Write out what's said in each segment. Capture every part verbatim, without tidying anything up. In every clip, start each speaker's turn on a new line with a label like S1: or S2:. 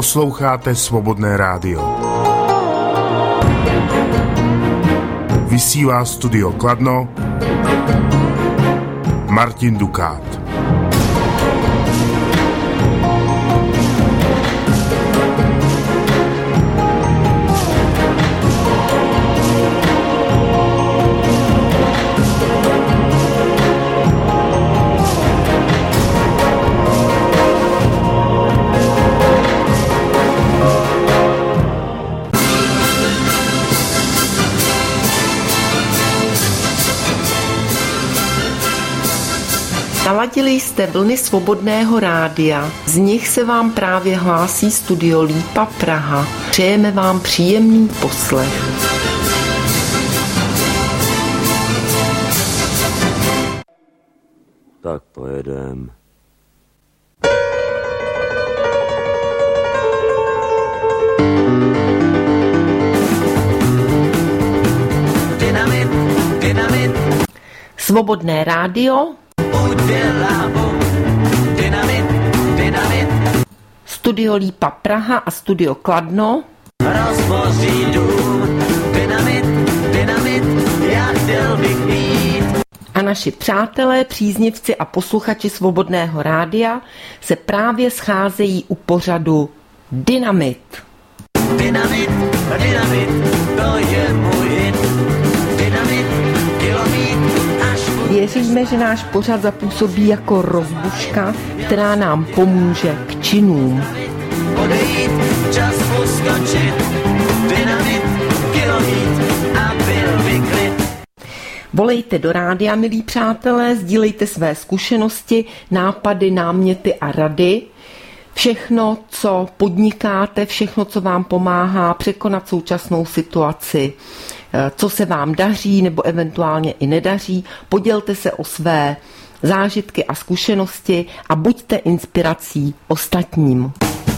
S1: Posloucháte Svobodné rádio. Vysílá Studio Kladno Martin Dukát.
S2: Naladili jste vlny Svobodného rádia, z nich se vám právě hlásí Studio Lípa Praha. Přejeme vám příjemný poslech.
S3: Tak pojedem.
S2: Dynamit, dynamit. Svobodné rádio. Dynamit, dynamit. Studio Lípa Praha a Studio Kladno rozboří dům. Dynamit, dynamit, já chtěl bych být. A naši přátelé, příznivci a posluchači Svobodného rádia se právě scházejí u pořadu Dynamit. Dynamit, dynamit, to je můj hit. Dynamit, kilomít. Věříme, že náš pořad zapůsobí jako rozbuška, která nám pomůže k činům. Odejít, čas poskočit, dynamit, kilomít a byl by klid. Volejte do rádia, milí přátelé, sdílejte své zkušenosti, nápady, náměty a rady. Všechno, co podnikáte, všechno, co vám pomáhá překonat současnou situaci, co se vám daří nebo eventuálně i nedaří, podělte se o své zážitky a zkušenosti a buďte inspirací ostatním.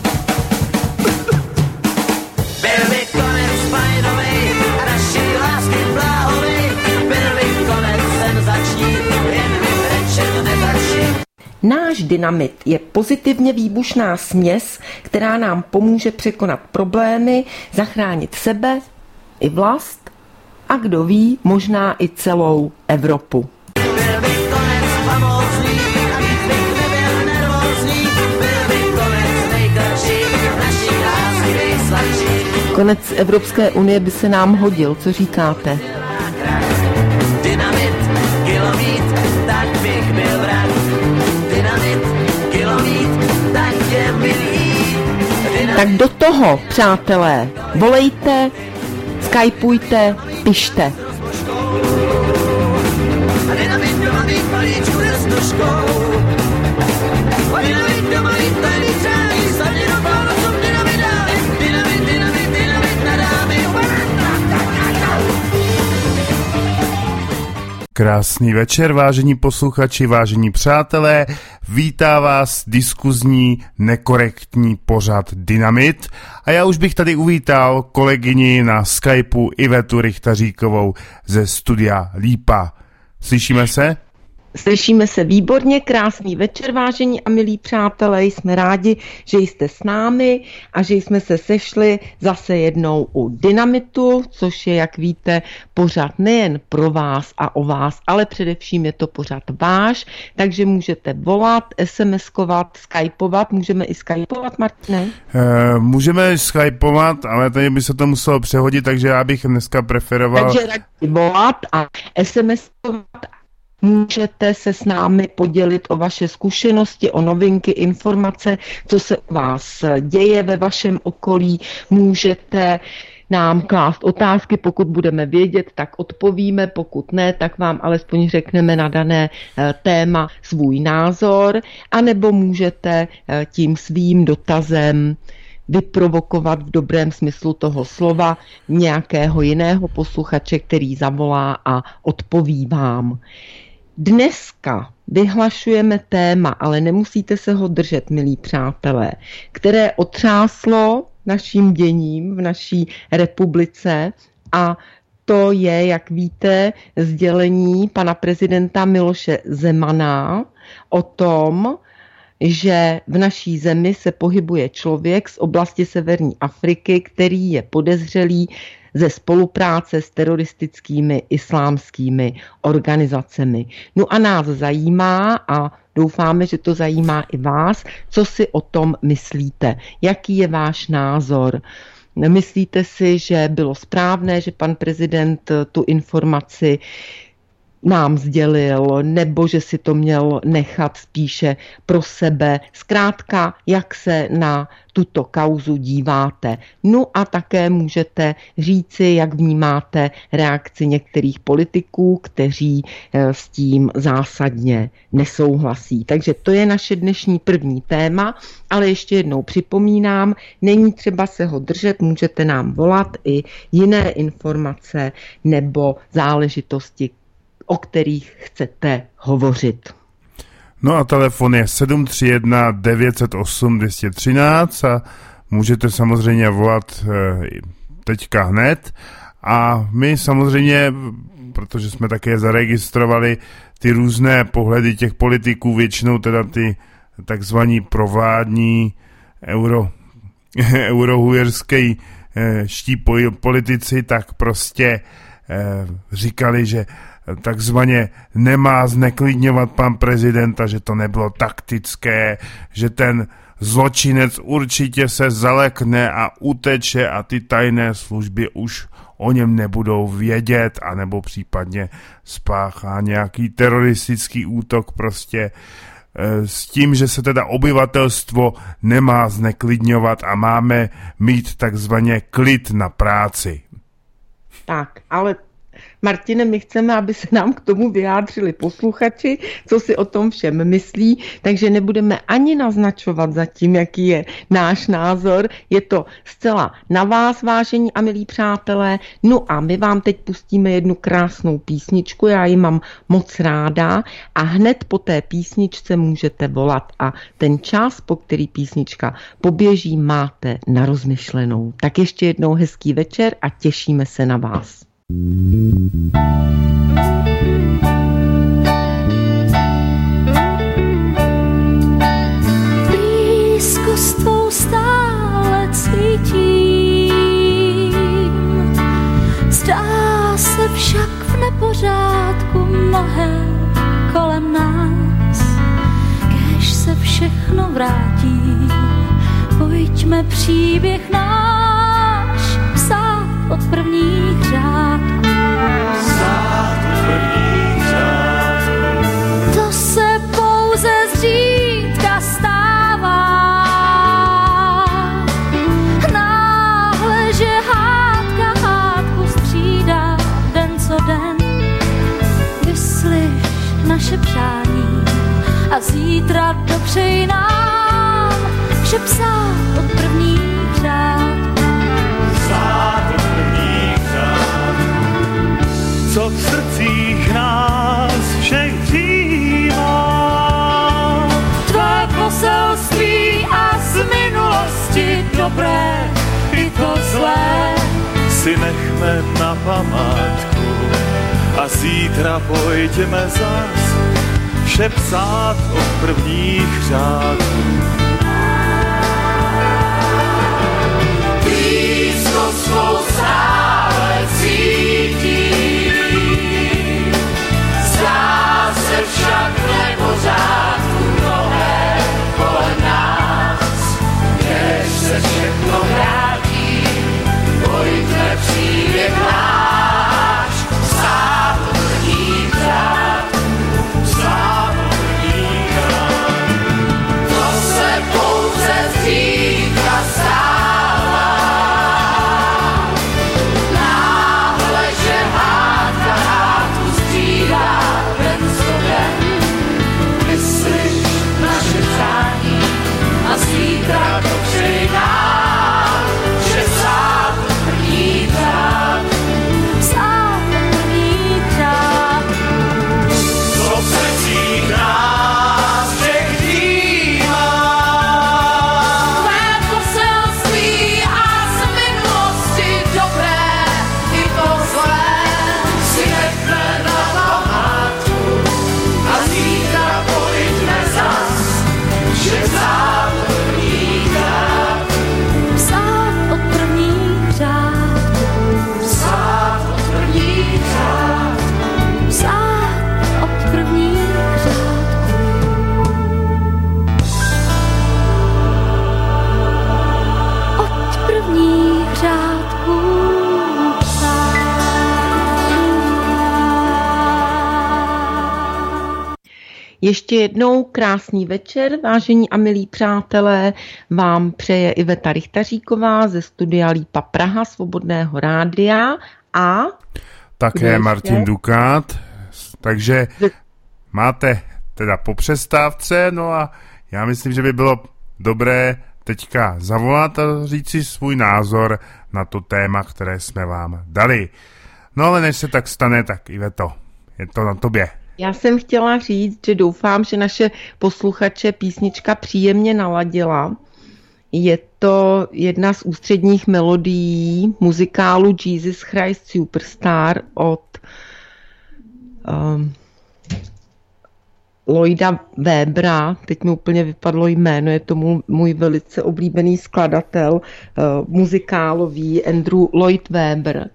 S2: Byl by konec fajnovej a naší lásky bláhovej, byl by konec senzační, jen vyrečen nezačí. Náš dynamit je pozitivně výbušná směs, která nám pomůže překonat problémy, zachránit sebe i vlast a kdo ví, možná i celou Evropu. Byl by konec famózní a víc bych nebyl nervózní, byl by konec nejkratší, naší lásky nejsladší. Konec Evropské unie by se nám hodil, co říkáte? Dynamit, kilomít, tak bych byl vrak. Dynamit, kilomít, tak je milý. Dynamit. Tak do toho, přátelé, volejte, skypujte, pište. A dynamit doma mít malíčku s nožkou. A dynamit doma mít tady přání, slavně do pána, co dynamit dáme. Dynamit, dynamit, dynamit na dámy.
S1: Krásný večer, vážení posluchači, vážení přátelé. Vítá vás diskuzní, nekorektní pořad Dynamit. A já už bych tady uvítal kolegyni na Skypeu Ivetu Richtaříkovou ze Studia Lípa. Slyšíme se?
S2: Slyšíme se výborně, krásný večer, vážení a milí přátelé, jsme rádi, že jste s námi a že jsme se sešli zase jednou u Dynamitu, což je, jak víte, pořad nejen pro vás a o vás, ale především je to pořad váš, takže můžete volat, SMSkovat, skypovat, můžeme i skypovat, Martine?
S1: E, můžeme skypovat, ale tady by se to muselo přehodit, takže já bych dneska preferoval...
S2: Takže radši volat a SMSkovat. Můžete se s námi podělit o vaše zkušenosti, o novinky, informace, co se u vás děje ve vašem okolí. Můžete nám klást otázky, pokud budeme vědět, tak odpovíme, pokud ne, tak vám alespoň řekneme na dané téma svůj názor, anebo můžete tím svým dotazem vyprovokovat v dobrém smyslu toho slova nějakého jiného posluchače, který zavolá a odpoví vám. Dneska vyhlašujeme téma, ale nemusíte se ho držet, milí přátelé, které otřáslo naším děním v naší republice, a to je, jak víte, sdělení pana prezidenta Miloše Zemana o tom, že v naší zemi se pohybuje člověk z oblasti severní Afriky, který je podezřelý ze spolupráce s teroristickými islámskými organizacemi. No a nás zajímá, a doufáme, že to zajímá i vás, co si o tom myslíte. Jaký je váš názor? Myslíte si, že bylo správné, že pan prezident tu informaci nám sdělil, nebo že si to měl nechat spíše pro sebe? Zkrátka, jak se na tuto kauzu díváte? No a také můžete říci, jak vnímáte reakci některých politiků, kteří s tím zásadně nesouhlasí. Takže to je naše dnešní první téma, ale ještě jednou připomínám, není třeba se ho držet, můžete nám volat i jiné informace nebo záležitosti, o kterých chcete hovořit.
S1: No a telefon je sedm tři jedna devět nula osm dvě jedna tři a můžete samozřejmě volat teďka hned. A my samozřejmě, protože jsme také zaregistrovali ty různé pohledy těch politiků, většinou teda ty takzvaní provládní euro, eurohujerský ští politici, tak prostě říkali, že takzvaně nemá zneklidňovat pan prezidenta, že to nebylo taktické, že ten zločinec určitě se zalekne a uteče a ty tajné služby už o něm nebudou vědět, anebo případně spáchá nějaký teroristický útok prostě s tím, že se teda obyvatelstvo nemá zneklidňovat a máme mít takzvaně klid na práci.
S2: Tak, ale Martine, my chceme, aby se nám k tomu vyjádřili posluchači, co si o tom všem myslí, takže nebudeme ani naznačovat zatím, jaký je náš názor. Je to zcela na vás, vážení a milí přátelé. No a my vám teď pustíme jednu krásnou písničku, já ji mám moc ráda a hned po té písničce můžete volat a ten čas, po který písnička poběží, máte na rozmyšlenou. Tak ještě jednou hezký večer a těšíme se na vás.
S3: Blízkost tvou stále cítím, zdá se však v nepořádku mnohé kolem nás. Kéž se všechno vrátí, pojďme příběh náš psát od prvních řádků.
S4: Psát od prvních řádků.
S3: To se pouze zřídka stává. Náhle, že hádka hádku střídá den co den. Vyslyš naše přání a zítra dopřej nám, že psát od prvních řádků.
S4: Psát od prvních řádků. Co v srdcích nás všech dřímá.
S3: Tvé poselství a z minulosti dobré i to zlé
S4: Si nechme na památku a zítra pojďme zas vše psát od prvních řádků.
S3: blízkost svou stále cítím. Zdá se však v nepořádku mnohé kolem nás. Kéž se všechno vrátí, pojďme příběh náš psát od prvních řádků, psát od prvních řádků. To se
S2: ještě jednou krásný večer, vážení a milí přátelé, vám přeje Iveta Richtaříková ze studia Lípa Praha, Svobodného rádia a...
S1: Také Martin Dukát, takže máte teda po přestávce, no a já myslím, že by bylo dobré teďka zavolat a říct si svůj názor na to téma, které jsme vám dali. No ale než se tak stane, tak Iveto, je to na tobě.
S2: Já jsem chtěla říct, že doufám, že naše posluchače písnička příjemně naladila. Je to jedna z ústředních melodií muzikálu Jesus Christ Superstar od um, Lloyda Webera, teď mi úplně vypadlo jméno, je to můj, můj velice oblíbený skladatel uh, muzikálový Andrew Lloyd Webber.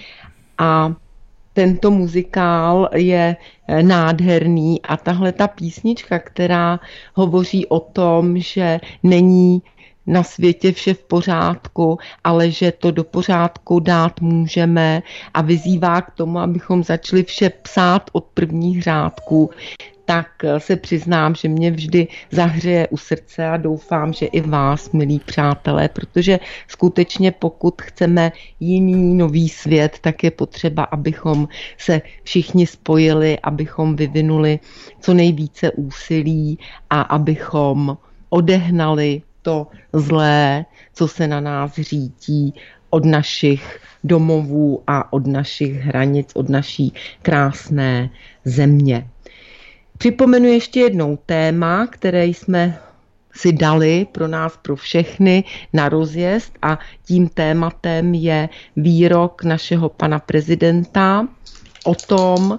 S2: A tento muzikál je nádherný a tahle ta písnička, která hovoří o tom, že není na světě vše v pořádku, ale že to do pořádku dát můžeme a vyzývá k tomu, abychom začali vše psát od prvních řádků, tak se přiznám, že mě vždy zahřeje u srdce a doufám, že i vás, milí přátelé, protože skutečně pokud chceme jiný nový svět, tak je potřeba, abychom se všichni spojili, abychom vyvinuli co nejvíce úsilí a abychom odehnali to zlé, co se na nás řítí od našich domovů a od našich hranic, od naší krásné země. Připomenu ještě jednou téma, které jsme si dali pro nás, pro všechny na rozjezd a tím tématem je výrok našeho pana prezidenta o tom,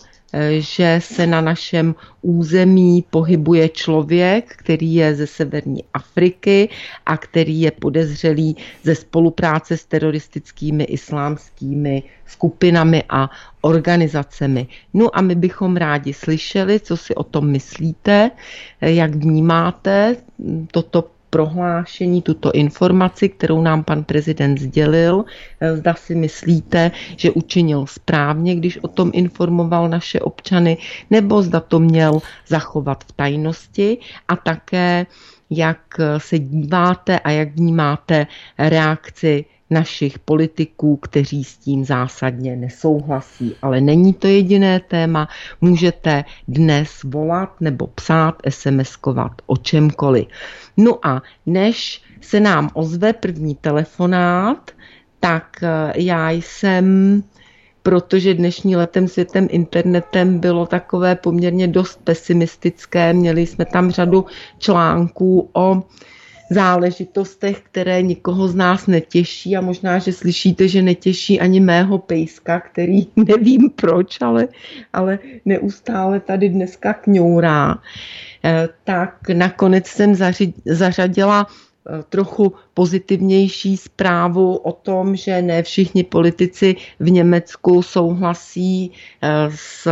S2: že se na našem území pohybuje člověk, který je ze severní Afriky a který je podezřelý ze spolupráce s teroristickými islámskými skupinami a organizacemi. No a my bychom rádi slyšeli, co si o tom myslíte, jak vnímáte toto prohlášení, tuto informaci, kterou nám pan prezident sdělil. Zda si myslíte, že učinil správně, když o tom informoval naše občany, nebo zda to měl zachovat v tajnosti a také, jak se díváte a jak vnímáte reakci našich politiků, kteří s tím zásadně nesouhlasí. Ale není to jediné téma, můžete dnes volat nebo psát, SMSkovat o čemkoliv. No a než se nám ozve první telefonát, tak já jsem, protože dnešní Letem světem internetem bylo takové poměrně dost pesimistické, měli jsme tam řadu článků o záležitostech, které nikoho z nás netěší a možná, že slyšíte, že netěší ani mého pejska, který nevím proč, ale, ale neustále tady dneska kňourá. Tak nakonec jsem zařadila trochu pozitivnější zprávu o tom, že ne všichni politici v Německu souhlasí s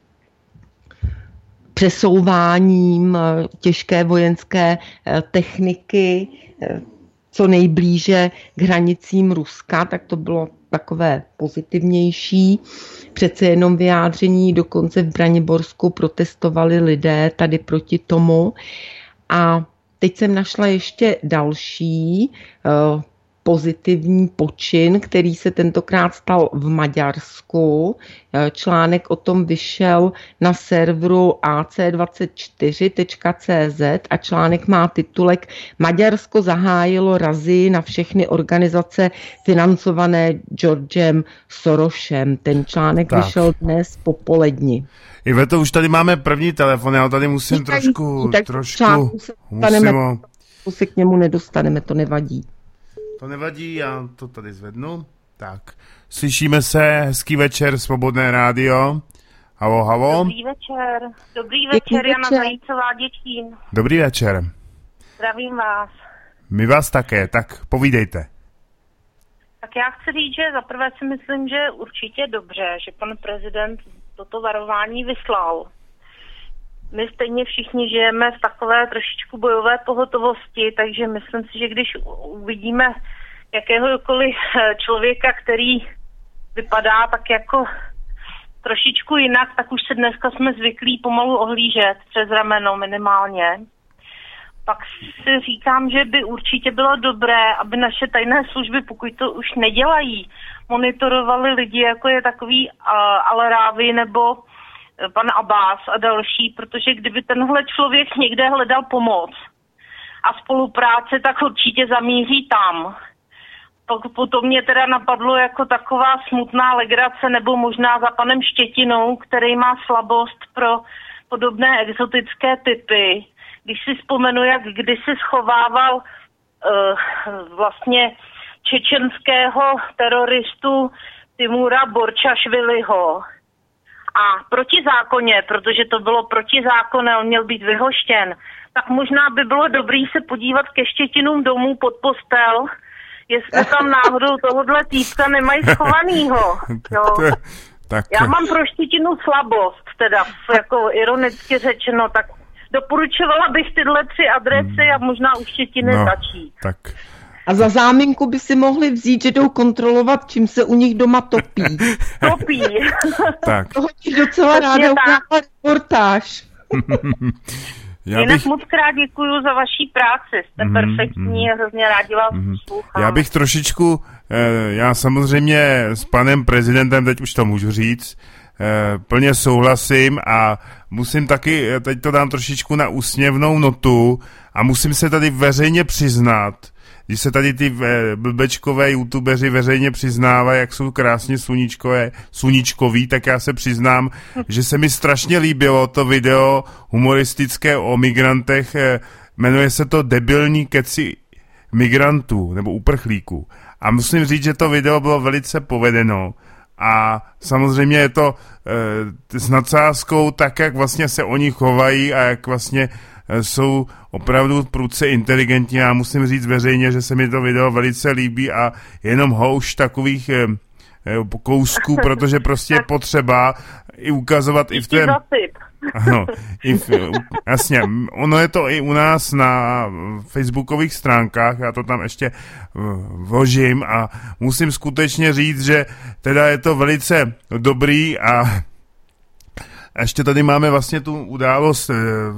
S2: přesouváním těžké vojenské techniky co nejblíže k hranicím Ruska, tak to bylo takové pozitivnější. Přece jenom vyjádření, dokonce v Braniborsku protestovali lidé tady proti tomu. A teď jsem našla ještě další pozitivní počin, který se tentokrát stal v Maďarsku. Článek o tom vyšel na serveru A C dvacet čtyři tečka cé zet a článek má titulek Maďarsko zahájilo razii na všechny organizace financované Georgem Sorosem. Ten článek tak vyšel dnes popoledni.
S1: Iveto, už tady máme první telefon, já tady musím Víte, trošku, tak trošku,
S2: se, musím o... se k němu nedostaneme, to nevadí.
S1: To nevadí, já to tady zvednu. Tak, slyšíme se, hezký večer, Svobodné rádio. Halo, halo.
S5: Dobrý večer, dobrý večer, Jana Zajícová, Děčín.
S1: Dobrý večer.
S5: Zdravím vás.
S1: My vás také, tak povídejte.
S5: Tak já chci říct, že zaprvé si myslím, že určitě dobře, že pan prezident toto varování vyslal. My stejně všichni žijeme v takové trošičku bojové pohotovosti, takže myslím si, že když uvidíme jakéhokoliv člověka, který vypadá tak jako trošičku jinak, tak už se dneska jsme zvyklí pomalu ohlížet přes rameno minimálně. Pak si říkám, že by určitě bylo dobré, aby naše tajné služby, pokud to už nedělají, monitorovali lidi, jako je takový uh, Al-Rávi nebo uh, pan Abbas a další, protože kdyby tenhle člověk někde hledal pomoc a spolupráce, tak určitě zamíří tam. Potom mě teda napadlo jako taková smutná legrace, nebo možná za panem Štětinou, který má slabost pro podobné exotické typy. Když si vzpomenu, jak kdysi schovával uh, vlastně čečenského teroristu Timura Borčašviliho. A protizákonně, protože to bylo protizákonné, on měl být vyhoštěn, tak možná by bylo dobrý se podívat ke Štětinům domů pod postel, jestli tam náhodou tohohle týpka nemají schovanýho. Jo.
S1: Tak...
S5: Já mám pro Štětinu slabost, teda jako ironicky řečeno, tak doporučovala bych tyhle tři adresy a možná už Štětiny
S1: no,
S5: začít.
S1: Tak.
S6: A za záminku by si mohli vzít, že jdou kontrolovat, čím se u nich doma topí.
S5: Topí.
S1: Tak.
S6: Toho ti docela ráda udělala reportáž.
S5: Já Jinak bych... moc krát děkuju za vaší práci, jste mm, perfektní mm, a hrozně rádi vás mm. poslouchám.
S1: Já bych trošičku, já samozřejmě s panem prezidentem, teď už to můžu říct, plně souhlasím a musím taky, teď to dám trošičku na úsměvnou notu a musím se tady veřejně přiznat, když se tady ty blbečkové youtubeři veřejně přiznávají, jak jsou krásně sluníčkové, sluníčkoví, tak já se přiznám, že se mi strašně líbilo to video humoristické o migrantech, jmenuje se to Debilní keci migrantů nebo uprchlíků. A musím říct, že to video bylo velice povedeno. A samozřejmě je to e, s nadsázkou tak, jak vlastně se oni chovají a jak vlastně e, jsou opravdu prudce inteligentní. Já musím říct veřejně, že se mi to video velice líbí a jenom houš takových e, e, kousků, protože prostě je potřeba i ukazovat i v tom... Ano, i v, jasně, ono je to i u nás na facebookových stránkách, já to tam ještě vložím a musím skutečně říct, že teda je to velice dobrý a ještě tady máme vlastně tu událost,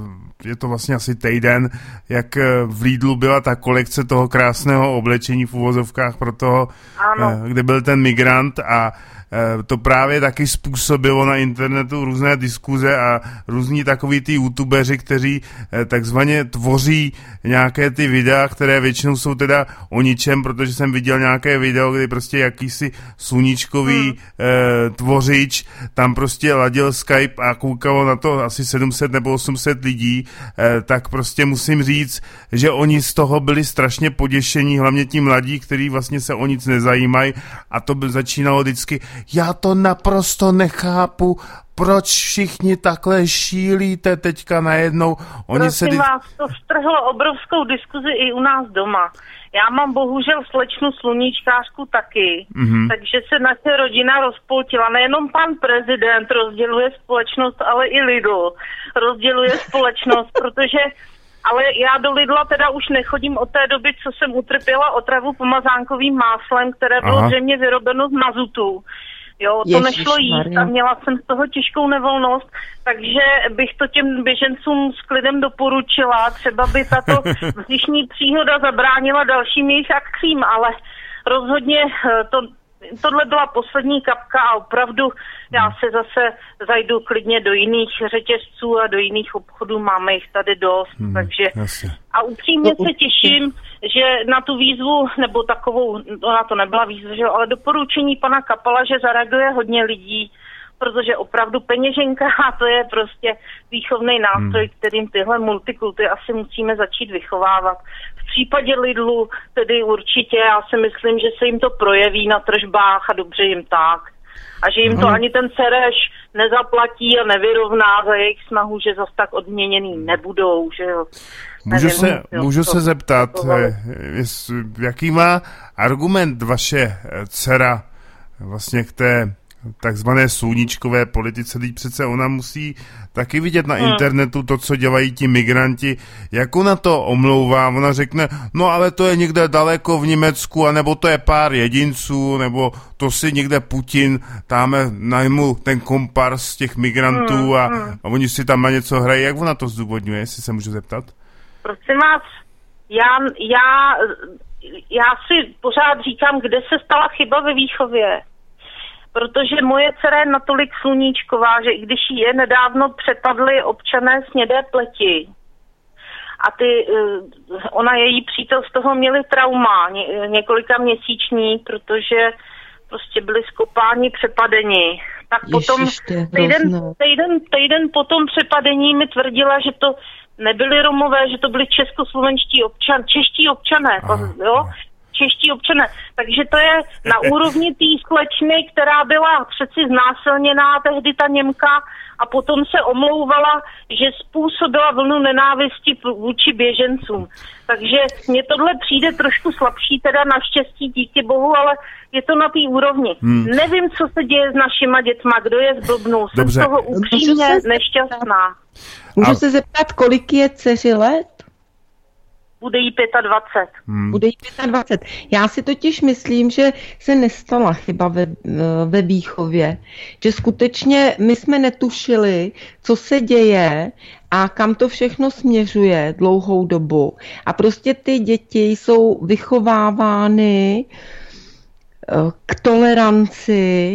S1: je to vlastně asi týden, jak v Lidlu byla ta kolekce toho krásného oblečení v uvozovkách pro toho, ano. Kde byl ten migrant a to právě taky způsobilo na internetu různé diskuze a různí takový ty youtubeři, kteří takzvaně tvoří nějaké ty videa, které většinou jsou teda o ničem, protože jsem viděl nějaké video, kdy prostě jakýsi sluníčkový hmm. eh, tvořič tam prostě ladil Skype a koukalo na to asi sedm set nebo osm set lidí, eh, tak prostě musím říct, že oni z toho byli strašně poděšení, hlavně ti mladí, kteří vlastně se o nic nezajímají a to by začínalo vždycky. Já to naprosto nechápu, proč všichni takhle šílíte teďka najednou. Oni
S5: Prosím
S1: se...
S5: vás, to strhlo obrovskou diskuzi i u nás doma. Já mám bohužel slečnu sluníčkářku taky, mm-hmm. takže se naše rodina rozpoltila. Nejenom pan prezident rozděluje společnost, ale i Lidl rozděluje společnost, protože... Ale já do Lidla teda už nechodím od té doby, co jsem utrpěla otravu pomazánkovým máslem, které bylo Aha. zřejmě vyrobeno z mazutu. Jo, to Ježiš, nešlo jíst a měla jsem z toho těžkou nevolnost, takže bych to těm běžencům s klidem doporučila. Třeba by tato vzdušní příhoda zabránila dalším jejich akcím, ale rozhodně to... Tohle byla poslední kapka a opravdu já se zase zajdu klidně do jiných řetězců a do jiných obchodů, máme jich tady dost, hmm, takže jasně. A upřímně se těším, že na tu výzvu, nebo takovou, ona to nebyla výzva, že, ale doporučení pana Kapala, že zareaguje hodně lidí, protože opravdu peněženka to je prostě výchovný nástroj, hmm. kterým tyhle multikulty asi musíme začít vychovávat. V případě Lidlu tedy určitě, já si myslím, že se jim to projeví na tržbách a dobře jim tak. A že jim to hmm. ani ten Sereš nezaplatí a nevyrovná za jejich snahu, že zas tak odměněný nebudou, že jo.
S1: Můžu Nevím, se, jo, můžu to, se zeptat, to jaký má argument vaše dcera vlastně k té takzvané sluníčkové politice, teď přece ona musí taky vidět na hmm. internetu to, co dělají ti migranti. Jak ona to omlouvá? Ona řekne, no ale to je někde daleko v Německu, anebo to je pár jedinců, nebo to si někde Putin dáme najmu ten kompars těch migrantů hmm. a, a oni si tam na něco hrají. Jak ona to zdůvodňuje, jestli se můžu zeptat?
S5: Prosím vás, já, já, já si pořád říkám, kde se stala chyba ve výchově. Protože moje dcera je natolik sluníčková, že i když je nedávno přepadly občané s hnědé pleti a ty, ona její přítel z toho měli trauma ně, několika měsíční, protože prostě byli skopáni, přepadeni. Tak potom týden, týden, týden potom přepadení mi tvrdila, že to nebyli Romové, že to byli českoslovenští občan, čeští občané, aha, jo? čeští občané. Takže to je na úrovni té slečny, která byla přeci znásilněná, tehdy ta Němka, a potom se omlouvala, že způsobila vlnu nenávisti vůči běžencům. Takže mně tohle přijde trošku slabší, teda naštěstí, díky bohu, ale je to na té úrovni. Hmm. Nevím, co se děje s našima dětma, kdo je zblbnul. Jsem z toho upřímně nešťastná.
S6: Můžu a... se zeptat, kolik je dceři let?
S5: Bude jí dvacet pět.
S6: Hmm. Bude jí dvacet pět. Já si totiž myslím, že se nestala chyba ve, ve výchově. Že skutečně my jsme netušili, co se děje a kam to všechno směřuje dlouhou dobu. A prostě ty děti jsou vychovávány k toleranci,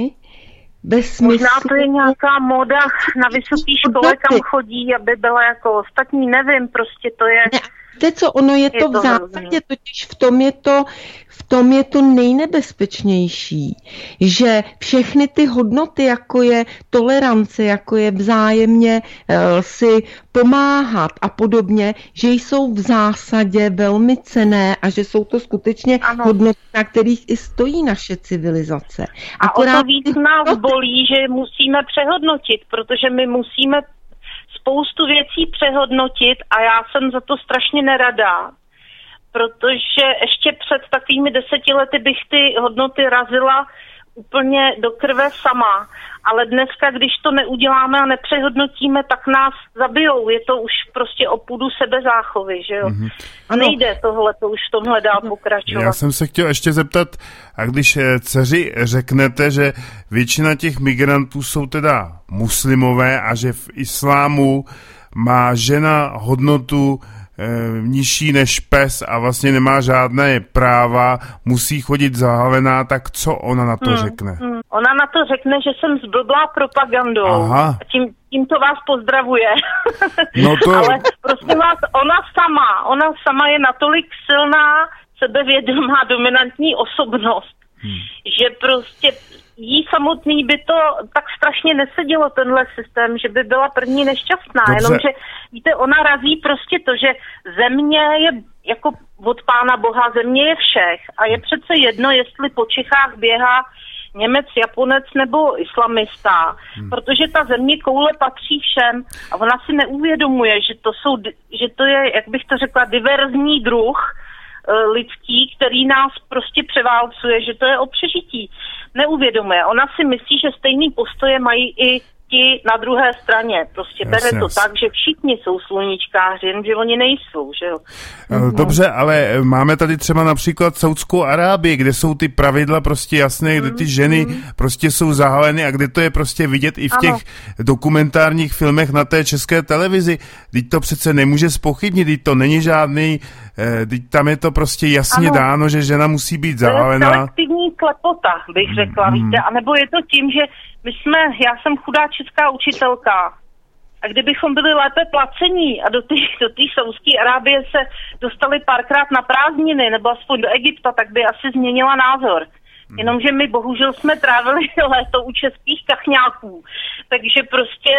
S6: bez smyslu.
S5: Možná to je nějaká moda na vysoké škole, kam chodí, aby byla jako ostatní, nevím, prostě to je...
S6: Ne. Víte co, ono je, je to, to v zásadě, totiž v tom je to, v tom je to nejnebezpečnější, že všechny ty hodnoty, jako je tolerance, jako je vzájemně uh, si pomáhat a podobně, že jsou v zásadě velmi cenné a že jsou to skutečně ano. hodnoty, na kterých i stojí naše civilizace.
S5: A akorát o to víc nás bolí, že musíme přehodnotit, protože my musíme spoustu věcí přehodnotit a já jsem za to strašně nerada, protože ještě před takovými deseti lety bych ty hodnoty razila úplně do krve sama, ale dneska, když to neuděláme a nepřehodnotíme, tak nás zabijou. Je to už prostě o půdu sebezáchovy, že jo? Mm-hmm. A nejde tohle, to už v tomhle dál pokračovat.
S1: Já jsem se chtěl ještě zeptat, a když dceři řeknete, že většina těch migrantů jsou teda muslimové a že v islámu má žena hodnotu nižší než pes a vlastně nemá žádné práva, musí chodit zahalená, tak co ona na to hmm, řekne? Hmm.
S5: Ona na to řekne, že jsem zblblá propagandou. Aha. Tím, tímto vás pozdravuje.
S1: No to...
S5: Ale prosím vás, ona sama, ona sama je natolik silná, sebevědomá, dominantní osobnost, hmm. že prostě jí samotný by to tak strašně nesedělo, tenhle systém, že by byla první nešťastná. Dobře. Jenomže, víte, ona razí prostě to, že země je jako od Pána Boha, země je všech a je přece jedno, jestli po Čechách běhá Němec, Japonec nebo islamista, hmm. protože ta země koule patří všem a ona si neuvědomuje, že to jsou, že to je, jak bych to řekla, diverzní druh lidský, který nás prostě převálcuje, že to je o přežití. Neuvědomuje. Ona si myslí, že stejný postoje mají i ti na druhé straně. Prostě yes, bere yes. to tak, že všichni jsou sluníčkáři, jenže oni nejsou, že jo.
S1: Dobře, ale máme tady třeba například Saudskou Arábii, kde jsou ty pravidla prostě jasné, kde ty ženy mm. prostě jsou zahaleny a kde to je prostě vidět i v těch ano. dokumentárních filmech na té české televizi. Teď to přece nemůže zpochybnit, teď to není žádný, teď tam je to prostě jasně ano. dáno, že žena musí být zahalená.
S5: To je selektivní slepota, bych řekla, mm. víte, anebo je to tím, že my jsme, já jsem chudá česká učitelka a kdybychom byli lépe placení a do té do Saúdské Arábie se dostali párkrát na prázdniny nebo aspoň do Egypta, tak by asi změnila názor. Jenomže my bohužel jsme trávili léto u českých kachňáků, takže prostě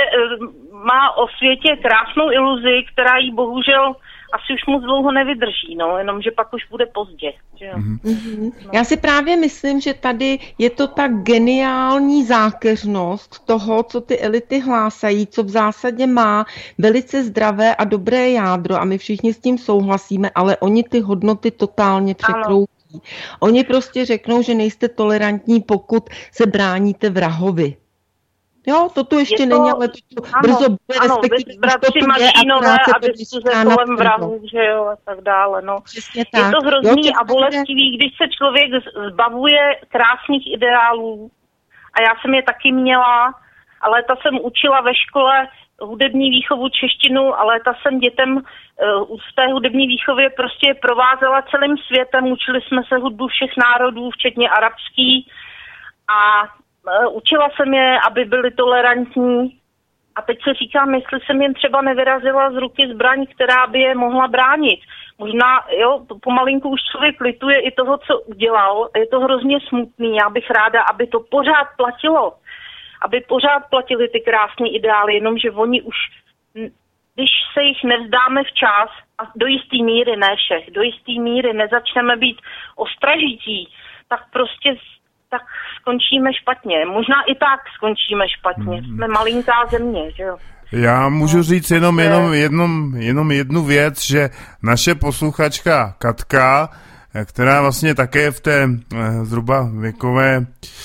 S5: má o světě krásnou iluzi, která jí bohužel asi už moc dlouho nevydrží, no, jenomže pak už bude pozdě. Že jo?
S6: Mm-hmm. No. Já si právě myslím, že tady je to ta geniální zákeřnost toho, co ty elity hlásají, co v zásadě má velice zdravé a dobré jádro a my všichni s tím souhlasíme, ale oni ty hodnoty totálně překroutí. Oni prostě řeknou, že nejste tolerantní, pokud se bráníte vrahovi. Jo, to tu ještě to, není, ale to tu ano,
S5: brzo
S6: bude,
S5: ano,
S6: respektive
S5: bratři Martínové a diskuze kolem vrahů, že jo, a tak dále, no.
S6: Přesně tak.
S5: Je to hrozný jo, a bolestivý, když se člověk zbavuje krásných ideálů, a já jsem je taky měla, a léta jsem učila ve škole hudební výchovu češtinu, a léta jsem dětem uh, v té hudební výchově prostě provázela celým světem, učili jsme se hudbu všech národů, včetně arabský, a učila jsem je, aby byli tolerantní, a teď se říkám, jestli jsem jen třeba nevyrazila z ruky zbraň, která by je mohla bránit. Možná, jo, pomalinku už člověk lituje i toho, co udělal. Je to hrozně smutný. Já bych ráda, aby to pořád platilo. Aby pořád platily ty krásné ideály, jenomže oni už, když se jich nevzdáme včas, a do jistý míry, ne všech, do jistý míry nezačneme být ostražití, tak prostě tak skončíme špatně. Možná i tak skončíme špatně. Jsme malinká země, že jo.
S1: Já můžu říct jenom, jenom, jenom, jenom jednu věc, že naše posluchačka Katka, která vlastně také v té zhruba věkové,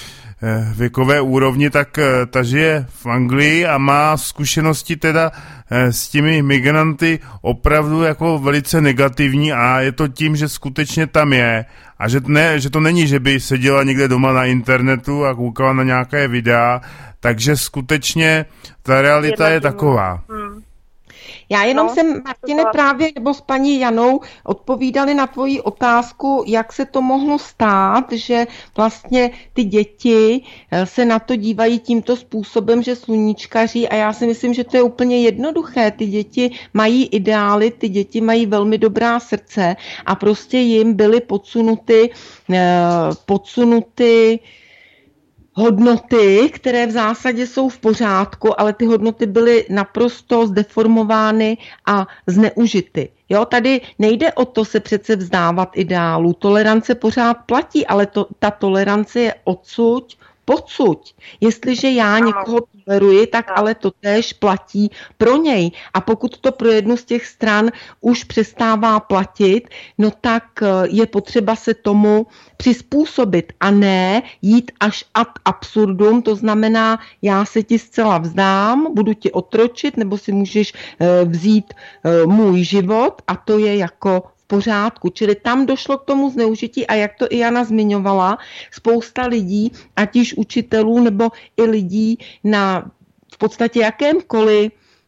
S1: věkové úrovni, tak ta žije v Anglii a má zkušenosti teda s těmi migranty opravdu jako velice negativní, a je to tím, že skutečně tam je a že, ne, že to není, že by seděla někde doma na internetu a koukala na nějaké videa, takže skutečně ta realita je taková. Hmm.
S6: Já jenom no, jsem, Martine, právě nebo s paní Janou odpovídali na tvoji otázku, jak se to mohlo stát, že vlastně ty děti se na to dívají tímto způsobem, že sluníčkaří, a já si myslím, že to je úplně jednoduché. Ty děti mají ideály, ty děti mají velmi dobrá srdce a prostě jim byly podsunuty, podsunuty hodnoty, které v zásadě jsou v pořádku, ale ty hodnoty byly naprosto zdeformovány a zneužity. Jo, tady nejde o to se přece vzdávat ideálu. Tolerance pořád platí, ale to, ta tolerance je odsuť, pocud. Jestliže já někoho toleruji, tak ale to též platí pro něj. A pokud to pro jednu z těch stran už přestává platit, no tak je potřeba se tomu přizpůsobit a ne jít až ad absurdum, to znamená, já se ti zcela vzdám, budu ti otročit, nebo si můžeš vzít můj život, a to je jako pořádku. Čili tam došlo k tomu zneužití, a jak to i Jana zmiňovala, spousta lidí, ať již učitelů nebo i lidí na v podstatě jakémkoliv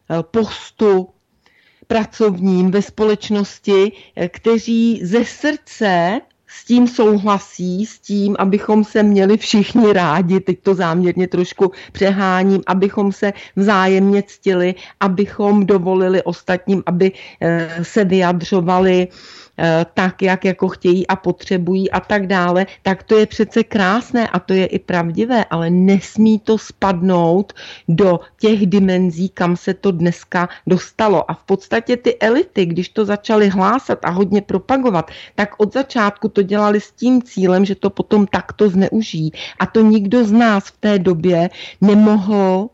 S6: postu pracovním ve společnosti, kteří ze srdce s tím souhlasí, s tím, abychom se měli všichni rádi, teď to záměrně trošku přeháním, abychom se vzájemně ctili, abychom dovolili ostatním, aby se vyjadřovali tak, jak jako chtějí a potřebují a tak dále, tak to je přece krásné a to je i pravdivé, ale nesmí to spadnout do těch dimenzí, kam se to dneska dostalo. A v podstatě ty elity, když to začaly hlásat a hodně propagovat, tak od začátku to dělali s tím cílem, že to potom takto zneužijí. A to nikdo z nás v té době nemohl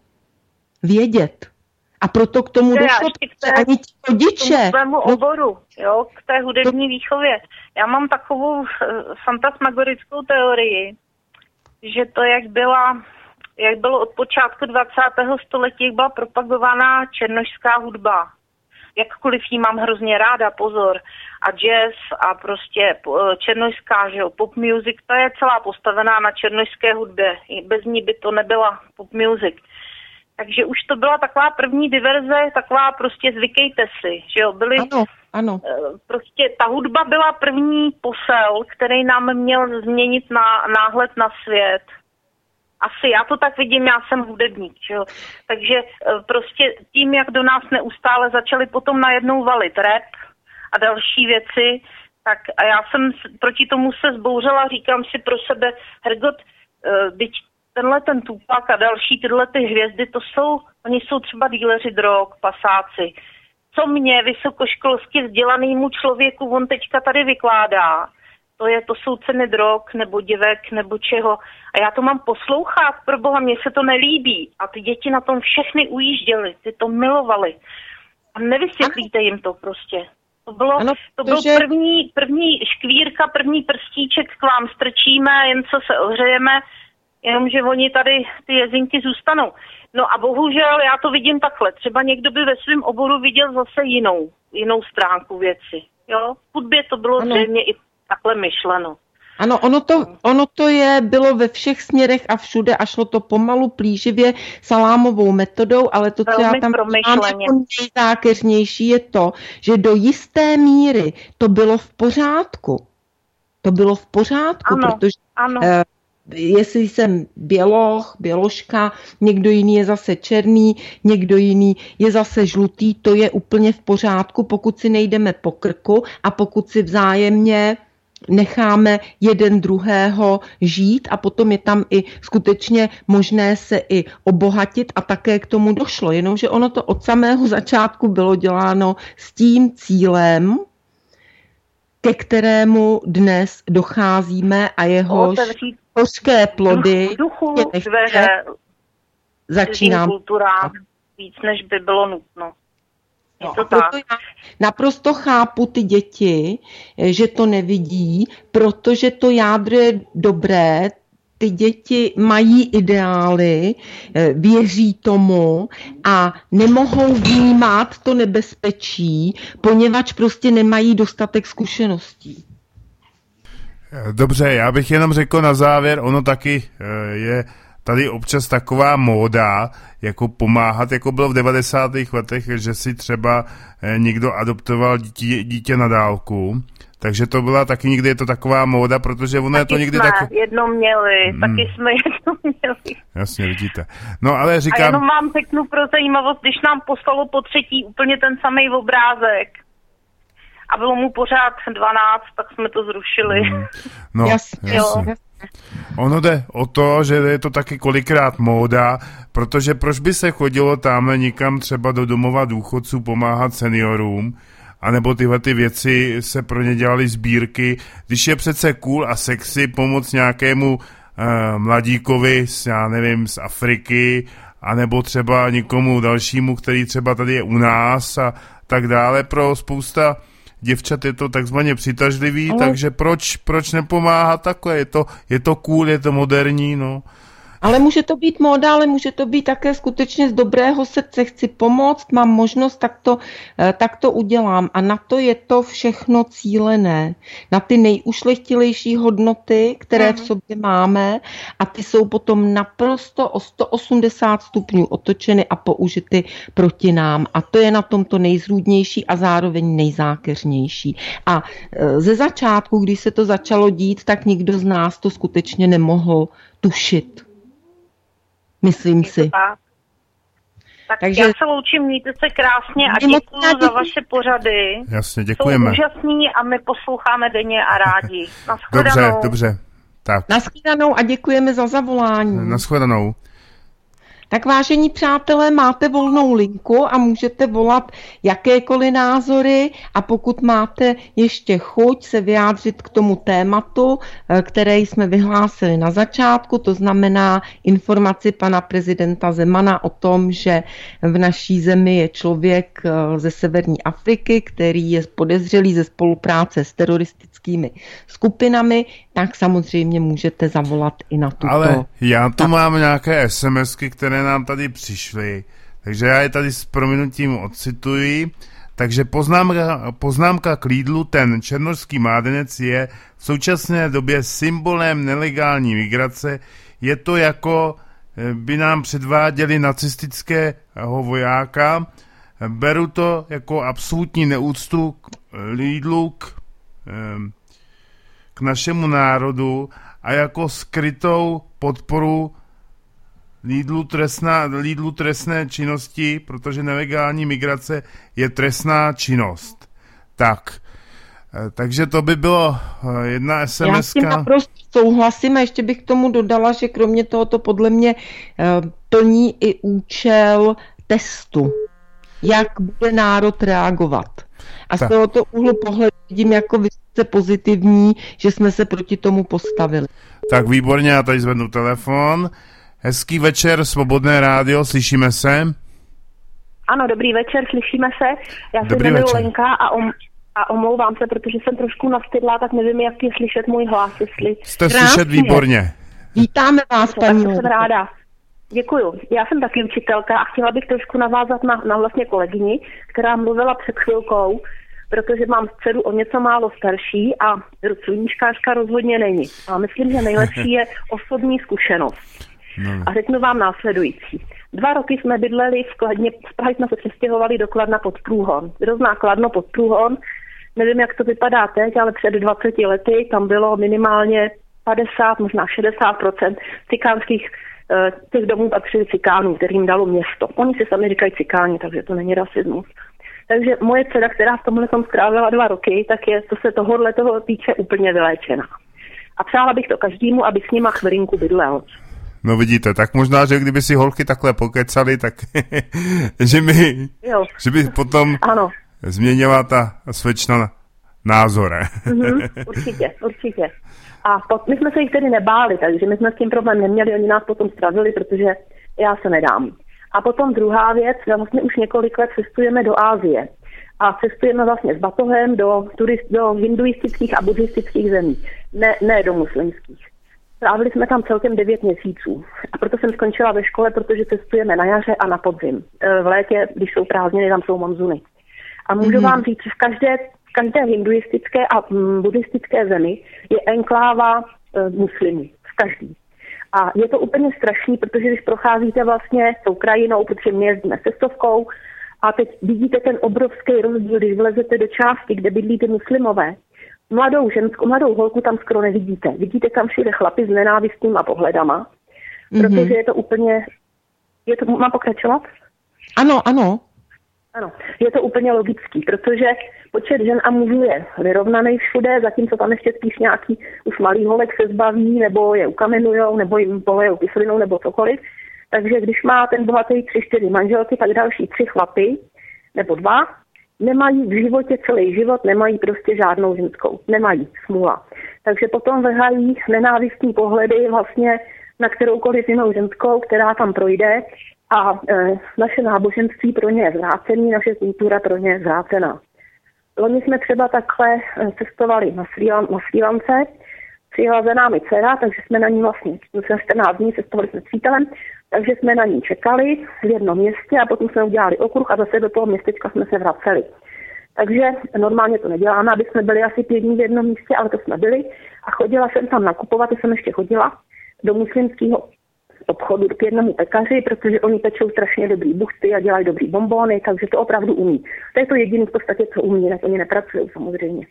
S6: vědět. A proto k tomu došlo ani ti rodiče.
S5: K svému oboru, jo, k té hudební výchově. Já mám takovou uh, fantasmagorickou teorii, že to, jak byla, jak bylo od počátku dvacátého století, jak byla propagovaná černošská hudba. Jakkoliv jí mám hrozně ráda, pozor, a jazz a prostě černošská, že jo, pop music, ta je celá postavená na černošské hudbě. Bez ní by to nebyla pop music. Takže už to byla taková první diverze, taková prostě zvykejte si, že jo, byly,
S6: ano, ano.
S5: Prostě ta hudba byla první posel, který nám měl změnit na náhled na svět. Asi já to tak vidím, já jsem hudebník, že jo. Takže prostě tím, jak do nás neustále začaly potom najednou valit rap a další věci, tak a já jsem proti tomu se zbouřila, říkám si pro sebe, hergot, byť tenhle ten Tupac a další tyhle ty hvězdy, to jsou, oni jsou třeba díleři drog, pasáci. Co mě vysokoškolsky vzdělanýmu člověku on teďka tady vykládá, to je, to jsou ceny drog, nebo děvek, nebo čeho. A já to mám poslouchat, pro boha, mně se to nelíbí. A ty děti na tom všechny ujížděly, ty to milovali. A nevysvětlíte jim to prostě. To, bylo,
S6: ano,
S5: to byl
S6: že...
S5: první, první škvírka, první prstíček k vám strčíme, jen co se ohřejeme, jenomže oni tady ty jezinky zůstanou. No a bohužel já to vidím takhle. Třeba někdo by ve svém oboru viděl zase jinou, jinou stránku věci. Jo? V hudbě to bylo zřejmě i takhle myšleno.
S6: Ano, ono to, ono to je, bylo ve všech směrech a všude a šlo to pomalu, plíživě, salámovou metodou, ale to, co já tam mám jako nejzákeřnější, je to, že do jisté míry to bylo v pořádku. To bylo v pořádku,
S5: ano,
S6: protože
S5: ano.
S6: Eh, jestli jsem běloch, běložka, někdo jiný je zase černý, někdo jiný je zase žlutý, to je úplně v pořádku, pokud si nejdeme po krku a pokud si vzájemně necháme jeden druhého žít a potom je tam i skutečně možné se i obohatit a také k tomu došlo. Jenomže ono to od samého začátku bylo děláno s tím cílem, ke kterému dnes docházíme a jehož hořké plody
S5: duchu, dveře,
S6: začínám
S5: kulturám víc, než by bylo nutno.
S6: No, a proto já naprosto chápu ty děti, že to nevidí, protože to jádro je dobré, ty děti mají ideály, věří tomu a nemohou vnímat to nebezpečí, poněvadž prostě nemají dostatek zkušeností.
S1: Dobře, já bych jenom řekl na závěr, ono taky je tady občas taková móda, jako pomáhat, jako bylo v devadesátých letech, že si třeba někdo adoptoval dítě, dítě na dálku, takže to byla taky někdy je to taková móda, protože ono je to někdy
S5: jsme
S1: tak...
S5: jedno měli, hmm. taky jsme jedno měli.
S1: Jasně, vidíte. No ale říkám...
S5: A jenom vám řeknu pro zajímavost, když nám poslalo po třetí úplně ten samý obrázek a bylo mu pořád dvanáct, tak jsme to zrušili.
S1: Hmm. No,
S6: jasně.
S1: jasně.
S6: Jo.
S1: Ono jde o to, že je to taky kolikrát móda, protože proč by se chodilo tamhle nikam třeba do domova důchodců pomáhat seniorům, anebo tyhle ty věci se pro ně dělaly sbírky, když je přece cool a sexy pomoct nějakému uh, mladíkovi z, já nevím, z Afriky, anebo třeba někomu dalšímu, který třeba tady je u nás a tak dále. Pro spousta děvčat je to takzvaně přitažlivý, ale... takže proč, proč nepomáhat takhle? Je to, je to cool, je to moderní, no.
S6: Ale může to být móda, ale může to být také skutečně z dobrého srdce. Chci pomoct, mám možnost, tak to, tak to udělám. A na to je to všechno cílené. Na ty nejušlechtilejší hodnoty, které mm. v sobě máme a ty jsou potom naprosto o sto osmdesát stupňů otočeny a použity proti nám. A to je na tom to nejzrůdnější a zároveň nejzákeřnější. A ze začátku, když se to začalo dít, tak nikdo z nás to skutečně nemohl tušit. Myslím si.
S5: Tak. tak Takže já se loučím, mějte se krásně a děkuji za vaše pořady.
S1: Jasně, děkujeme.
S5: Jsou úžasný a my posloucháme denně a rádi. Nashledanou.
S1: Dobře, dobře. Tak.
S6: Nashledanou a děkujeme za zavolání.
S1: Nashledanou.
S6: Tak vážení přátelé, máte volnou linku a můžete volat jakékoliv názory a pokud máte ještě chuť se vyjádřit k tomu tématu, které jsme vyhlásili na začátku, to znamená informaci pana prezidenta Zemana o tom, že v naší zemi je člověk ze severní Afriky, který je podezřelý ze spolupráce s teroristickými skupinami, tak samozřejmě můžete zavolat i na tuto.
S1: Ale já tu mám nějaké SMSky, které nám tady přišly, takže já je tady s prominutím odcituji. Takže poznámka, poznámka k Lidlu, ten černošský mládenec je v současné době symbolem nelegální migrace. Je to jako by nám předváděli nacistického vojáka. Beru to jako absolutní neúctu k Lidlu, k, k našemu národu a jako skrytou podporu Lidlu, trestná, Lidlu trestné činnosti, protože nelegální migrace je trestná činnost. Tak, takže to by bylo jedna SMSka.
S6: Já s tím naprosto souhlasím a ještě bych k tomu dodala, že kromě tohoto podle mě plní i účel testu, jak bude národ reagovat. A z tohoto úhlu pohledu vidím jako vysoce pozitivní, že jsme se proti tomu postavili.
S1: Tak výborně, já tady zvednu telefon. Hezký večer, Svobodné rádio, slyšíme se?
S5: Ano, dobrý večer, slyšíme se. Já se
S1: dobrý
S5: jmenuji
S1: večer.
S5: Lenka a o, A omlouvám se, protože jsem trošku nastydlá, tak nevím, jak je slyšet můj hlas, jestli...
S1: Jste slyšet výborně.
S6: Vítáme vás, paní.
S5: Tak jsem ráda. Děkuju. Já jsem taky učitelka a chtěla bych trošku navázat na, na vlastně kolegyni, která mluvila před chvilkou, protože mám dceru o něco málo starší a sluníčkářka rozhodně není. A myslím, že nejlepší je osobní zkušenost. No. A řeknu vám následující. Dva roky jsme bydleli v Kladně, z Prahy jsme se přestěhovali do Kladna pod Průhon. Kdo zná Kladno pod Průhon, nevím, jak to vypadá teď, ale před dvaceti lety tam bylo minimálně padesát, možná šedesát procent cikánských těch domů patřili cikánů, kterým dalo město. Oni si sami říkají cikáni, takže to není rasismus. Takže moje dcera, která v tomhle tom strávila dva roky, tak je, co se tohohle toho týče, úplně vyléčená. A přála bych to každému, aby s nima chvilinku bydlel.
S1: No vidíte, tak možná, že kdyby si holky takhle pokecali, tak že, mi, že by potom ano. změnila ta svečna názor.
S5: mm-hmm, určitě, určitě. A pot, my jsme se jich tedy nebáli, takže my jsme s tím problém neměli, oni nás potom stravili, protože já se nedám. A potom druhá věc, vlastně už několik let cestujeme do Asie. A cestujeme vlastně s batohem do, turist, do hinduistických a buddhistických zemí, ne, ne do muslimských. Strávili jsme tam celkem devět měsíců. A proto jsem skončila ve škole, protože cestujeme na jaře a na podzim. V létě, když jsou prázdniny, tam jsou monzuny. A můžu mm-hmm. vám říct, že v každé, v každé hinduistické a buddhistické zemi je enkláva e, muslimů. V každý. A je to úplně strašný, protože když procházíte vlastně tou krajinou, protože my jezdíme cestovkou a teď vidíte ten obrovský rozdíl, když vlezete do části, kde bydlí ty muslimové. Mladou ženskou, mladou holku tam skoro nevidíte. Vidíte tam všude chlapy s nenávistnýma pohledama, mm-hmm. protože je to úplně... Je to, mám pokračovat?
S6: Ano, ano.
S5: Ano, je to úplně logický, protože počet žen a mužů je vyrovnaný všude, zatímco tam ještě spíš nějaký už malý holek se zbaví, nebo je ukamenujou, nebo jim polejou kyselinou, nebo cokoliv. Takže když má ten bohatý tři, čtyři manželky, tak další tři chlapy, nebo dva, nemají v životě celý život, nemají prostě žádnou ženskou. Nemají, smůla. Takže potom vrhají nenávistní pohledy vlastně na kteroukoliv jinou ženskou, která tam projde a e, naše náboženství pro ně je zvrácený, naše kultura pro ně je zvrácená. Loni jsme třeba takhle cestovali na Srí Lance, přijela za námi dcera, takže jsme na ní vlastně, jsme čtrnáct dní cestovali s přítelem, takže jsme na ní čekali v jednom městě a potom jsme udělali okruh a zase do toho městečka jsme se vraceli. Takže normálně to neděláme, aby jsme byli asi pět dní v jednom místě, ale to jsme byli a chodila jsem tam nakupovat, to jsem ještě chodila do muslimského obchodu k jednomu pekaři, protože oni pečou strašně dobrý buchty a dělají dobrý bonbony, takže to opravdu umí. To je to jediné v podstatě, co umí, jinak oni nepracují samozřejmě.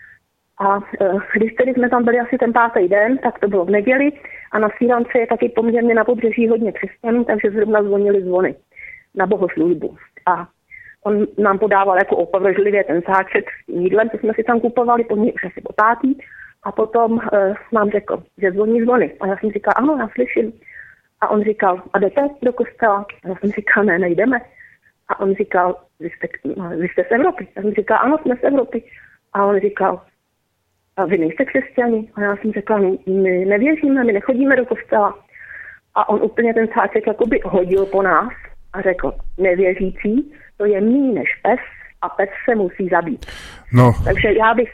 S5: A když tedy jsme tam byli asi ten pátý den, tak to bylo v neděli a na Srí Lance je taky poměrně na pobřeží hodně křesťanů, takže zrovna zvonili zvony na bohoslužbu. A on nám podával jako opovržlivě ten sáček s jídlem, co jsme si tam kupovali, po něj už asi po pátý. A potom e, nám řekl, že zvoní zvony. A já jsem říkal, ano, já slyším. A on říkal, a jdete do kostela? A já jsem říkal, ne, nejdeme. A on říkal, vy jste, vy jste z Evropy. Já jsem říkal, ano, jsme z Evropy. A on říkal, a vy nejste křesťani? A já jsem řekla, my nevěříme, my nechodíme do kostela. A on úplně ten sáček jakoby hodil po nás a řekl, nevěřící, to je míň než pes a pes se musí zabít.
S1: No.
S5: Takže já bych,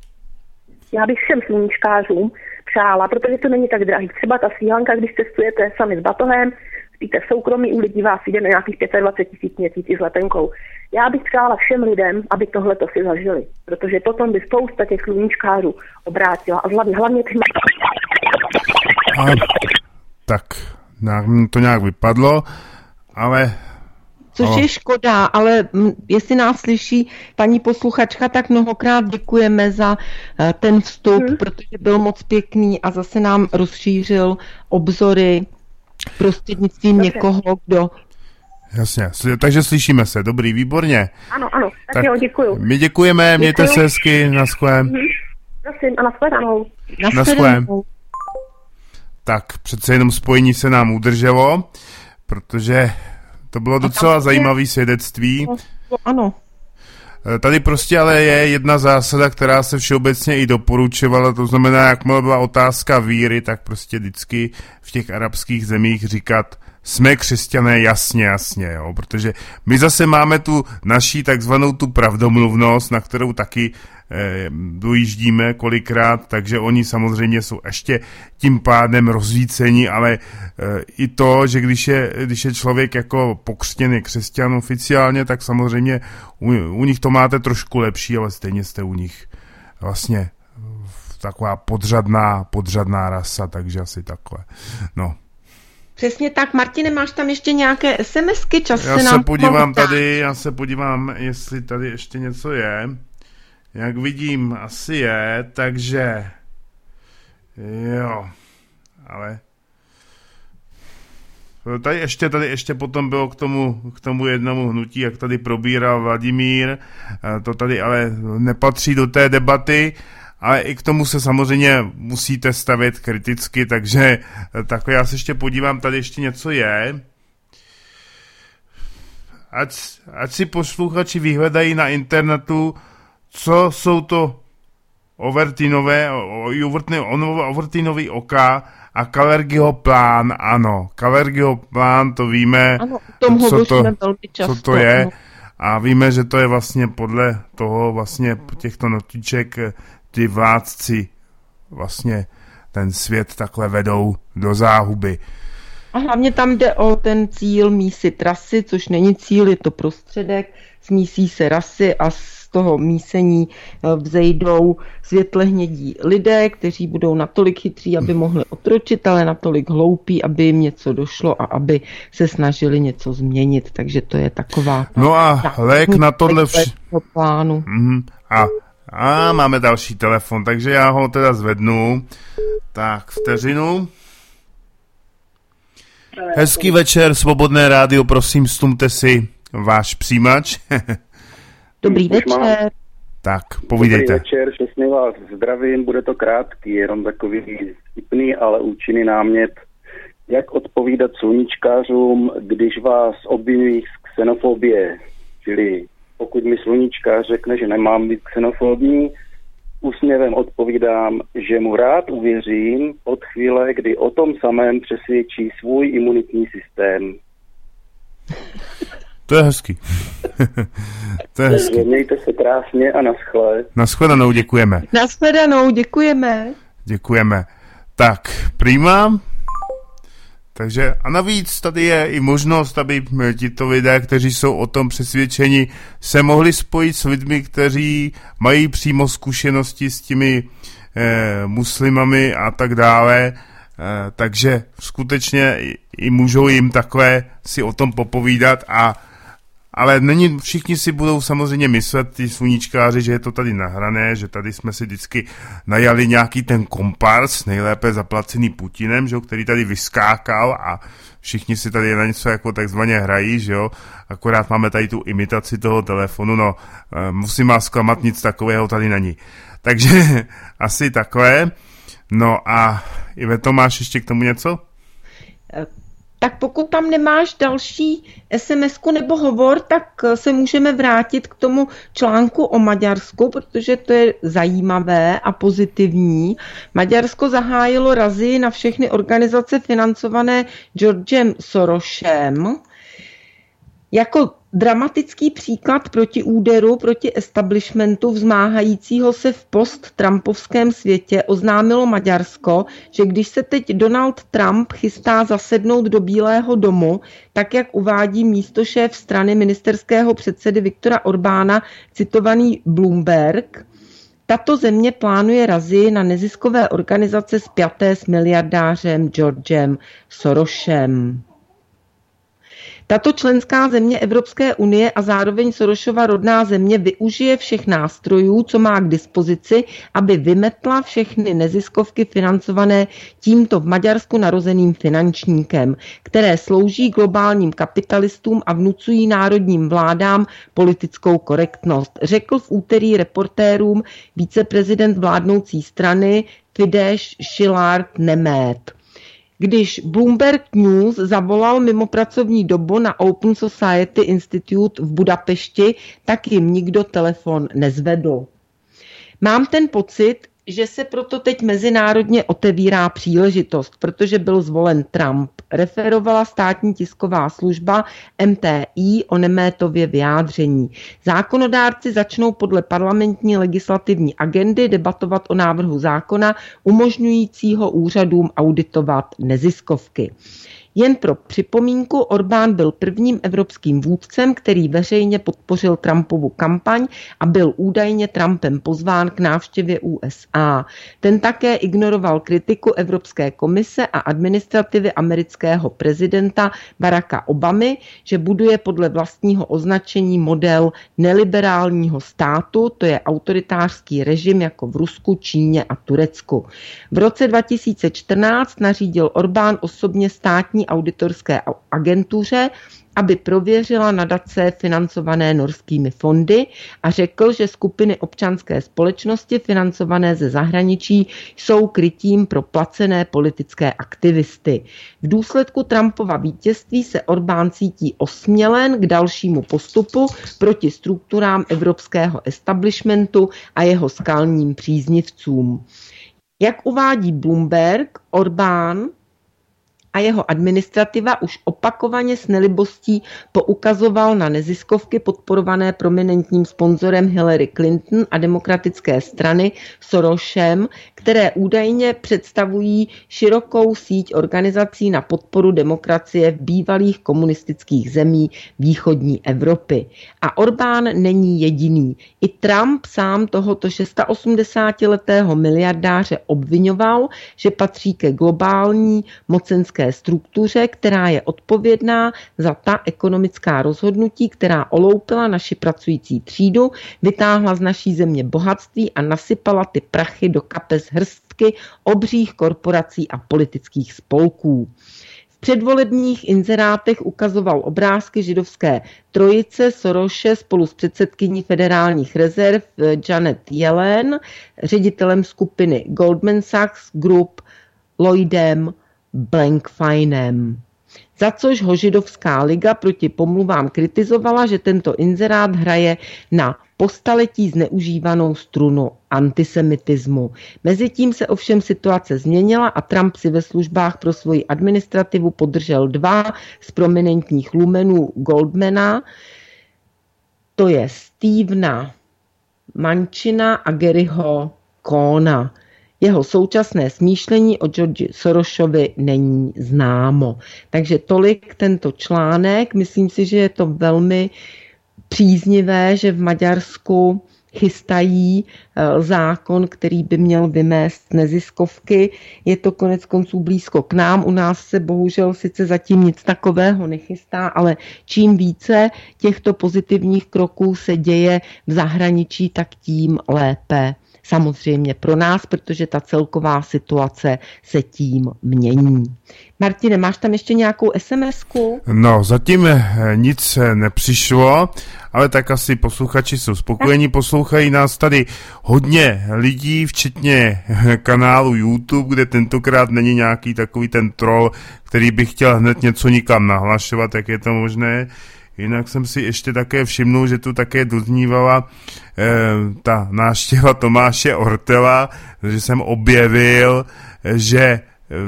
S5: já bych všem sluníčkářům přála, protože to není tak drahý. Třeba ta Srí Lanka, když cestujete sami s batohem, spíte v soukromí, u lidí vás jde na nějakých dvacet pět tisíc měsící s letenkou. Já bych přála všem lidem, aby tohleto si zažili, protože potom by spousta těch sluníčkářů obrátila a hlavně, hlavně ty...
S1: A, tak, to nějak vypadlo, ale...
S6: Což je škoda, ale jestli nás slyší paní posluchačka, tak mnohokrát děkujeme za ten vstup, hmm. protože byl moc pěkný a zase nám rozšířil obzory prostřednictvím Dobře. někoho, kdo...
S1: Jasně, takže slyšíme se, dobrý, výborně.
S5: Ano, ano, tak, tak jo, děkuju.
S1: My děkujeme, mějte Děkuju. se hezky, naschlém.
S5: Hmm. Prosím, a nashledanou.
S1: Naschlém. Tak, přece jenom spojení se nám udrželo, protože... To bylo docela zajímavé svědectví.
S6: No, ano.
S1: Tady prostě ale je jedna zásada, která se všeobecně i doporučovala, to znamená, jakmile byla otázka víry, tak prostě vždycky v těch arabských zemích říkat jsme křesťané, jasně, jasně, jo, protože my zase máme tu naší takzvanou tu pravdomluvnost, na kterou taky eh, dojíždíme kolikrát, takže oni samozřejmě jsou ještě tím pádem rozvícení, ale eh, i to, že když je, když je člověk jako pokřtěný křesťan oficiálně, tak samozřejmě u, u nich to máte trošku lepší, ale stejně jste u nich vlastně taková podřadná, podřadná rasa, takže asi takhle, no.
S6: Přesně tak. Martine, máš tam ještě nějaké SMSky? Čas
S1: já
S6: se
S1: nám
S6: se
S1: podívám tady, já se podívám, jestli tady ještě něco je. Jak vidím, asi je, takže jo, ale tady ještě, tady ještě potom bylo k tomu, k tomu jednomu hnutí, jak tady probíral Vladimír, to tady ale nepatří do té debaty, ale i k tomu se samozřejmě musíte stavět kriticky, takže tak já se ještě podívám, tady ještě něco je. Ať, ať si posluchači vyhledají na internetu, co jsou to Overtynové, Overtynový oka a Kalergiho plán, ano. Kalergiho plán, to víme,
S6: ano, tom
S1: co, to,
S6: často,
S1: co to je. A víme, že to je vlastně podle toho vlastně těchto notiček ty vládci vlastně ten svět takhle vedou do záhuby.
S6: A hlavně tam jde o ten cíl mísit rasy, což není cíl, je to prostředek, smísí se rasy a z toho mísení vzejdou světle hnědí lidé, kteří budou natolik chytří, aby mohli otročit, ale natolik hloupí, aby jim něco došlo a aby se snažili něco změnit. Takže to je taková...
S1: No a lék na tohle... Vš...
S6: plánu.
S1: Mm, a, a máme další telefon, takže já ho teda zvednu. Tak, vteřinu. Hezký večer, Svobodné rádio, prosím, stumte si váš přijímač.
S6: Dobrý večer.
S1: Tak, povídejte.
S7: Dobrý večer, všechny vás zdravím, bude to krátký, jenom takový vtipný, ale účinný námět. Jak odpovídat sluníčkářům, když vás obvinují z xenofobie? Čili pokud mi sluníčkář řekne, že nemám být xenofobní, úsměvem odpovídám, že mu rád uvěřím od chvíle, kdy o tom samém přesvědčí svůj imunitní systém.
S1: To je hezký. To je hezký.
S7: Mějte se krásně a naschle.
S1: Naschledanou, děkujeme.
S6: Naschledanou, děkujeme.
S1: Děkujeme. Tak, prima. Takže a navíc tady je i možnost, aby tito lidé, kteří jsou o tom přesvědčeni, se mohli spojit s lidmi, kteří mají přímo zkušenosti s těmi eh, muslimami a tak dále. Eh, takže skutečně i, i můžou jim takhle si o tom popovídat a ale není, všichni si budou samozřejmě myslet, ty sluníčkáři, že je to tady nahrané, že tady jsme si vždycky najali nějaký ten kompars, nejlépe zaplacený Putinem, že jo, který tady vyskákal a všichni si tady na něco jako takzvaně hrají, že jo, akorát máme tady tu imitaci toho telefonu, no musím vás zklamat, nic takového tady není. Takže asi takové. No a Iveto, máš ještě k tomu něco?
S6: Tak pokud tam nemáš další SMSku nebo hovor, tak se můžeme vrátit k tomu článku o Maďarsku, protože to je zajímavé a pozitivní. Maďarsko zahájilo razii na všechny organizace financované Georgem Sorosem. Jako dramatický příklad proti úderu, proti establishmentu vzmáhajícího se v post-trumpovském světě oznámilo Maďarsko, že když se teď Donald Trump chystá zasednout do Bílého domu, tak jak uvádí místošéf strany ministerského předsedy Viktora Orbána, citovaný Bloomberg, tato země plánuje razii na neziskové organizace spjaté s miliardářem Georgem Sorosem. Tato členská země Evropské unie a zároveň Sorosova rodná země využije všech nástrojů, co má k dispozici, aby vymetla všechny neziskovky financované tímto v Maďarsku narozeným finančníkem, které slouží globálním kapitalistům a vnucují národním vládám politickou korektnost, řekl v úterý reportérům viceprezident vládnoucí strany Fidesz Szilárd Nemeth. Když Bloomberg News zavolal mimo pracovní dobu na Open Society Institute v Budapešti, tak jim nikdo telefon nezvedl. Mám ten pocit, že se proto teď mezinárodně otevírá příležitost, protože byl zvolen Trump, referovala státní tisková služba M T I o Nemétově vyjádření. Zákonodárci začnou podle parlamentní legislativní agendy debatovat o návrhu zákona umožňujícího úřadům auditovat neziskovky. Jen pro připomínku, Orbán byl prvním evropským vůdcem, který veřejně podpořil Trumpovu kampaň a byl údajně Trumpem pozván k návštěvě U S A. Ten také ignoroval kritiku Evropské komise a administrativy amerického prezidenta Baracka Obamy, že buduje podle vlastního označení model neliberálního státu, to je autoritářský režim jako v Rusku, Číně a Turecku. V roce dva tisíce čtrnáct nařídil Orbán osobně státní auditorské agentuře, aby prověřila nadace financované norskými fondy a řekl, že skupiny občanské společnosti financované ze zahraničí jsou krytím pro placené politické aktivisty. V důsledku Trumpova vítězství se Orbán cítí osmělen k dalšímu postupu proti strukturám evropského establishmentu a jeho skalním příznivcům. Jak uvádí Bloomberg, Orbán a jeho administrativa už opakovaně s nelibostí poukazoval na neziskovky podporované prominentním sponzorem Hillary Clinton a demokratické strany Sorosem, které údajně představují širokou síť organizací na podporu demokracie v bývalých komunistických zemí východní Evropy. A Orbán není jediný. I Trump sám tohoto osmdesátišestiletého miliardáře obvinoval, že patří ke globální mocenské struktuře, která je odpovědná za ta ekonomická rozhodnutí, která oloupila naši pracující třídu, vytáhla z naší země bohatství a nasypala ty prachy do kapes hrstky obřích korporací a politických spolků. V předvolebních inzerátech ukazoval obrázky židovské trojice Sorose spolu s předsedkyní federálních rezerv Janet Yellen, ředitelem skupiny Goldman Sachs Group Lloydem Blankfeinem. Za což ho židovská liga proti pomluvám kritizovala, že tento inzerát hraje na po staletí zneužívanou strunu antisemitismu. Mezitím se ovšem situace změnila a Trump si ve službách pro svoji administrativu podržel dva z prominentních lumenů Goldmana, to je Stevena Manchina a Garyho Kohna. Jeho současné smýšlení o George Sorosovi není známo. Takže tolik tento článek. Myslím si, že je to velmi příznivé, že v Maďarsku chystají zákon, který by měl vymést neziskovky. Je to konec konců blízko k nám. U nás se bohužel sice zatím nic takového nechystá, ale čím více těchto pozitivních kroků se děje v zahraničí, tak tím lépe. Samozřejmě pro nás, protože ta celková situace se tím mění. Martine, máš tam ještě nějakou SMSku?
S1: No, zatím nic nepřišlo, ale tak asi posluchači jsou spokojení, poslouchají nás tady hodně lidí, včetně kanálu YouTube, kde tentokrát není nějaký takový ten troll, který by chtěl hned něco nikam nahlašovat, jak je to možné. Jinak jsem si ještě také všimnul, že tu také doznívala eh, ta návštěva Tomáše Ortela, že jsem objevil, že eh,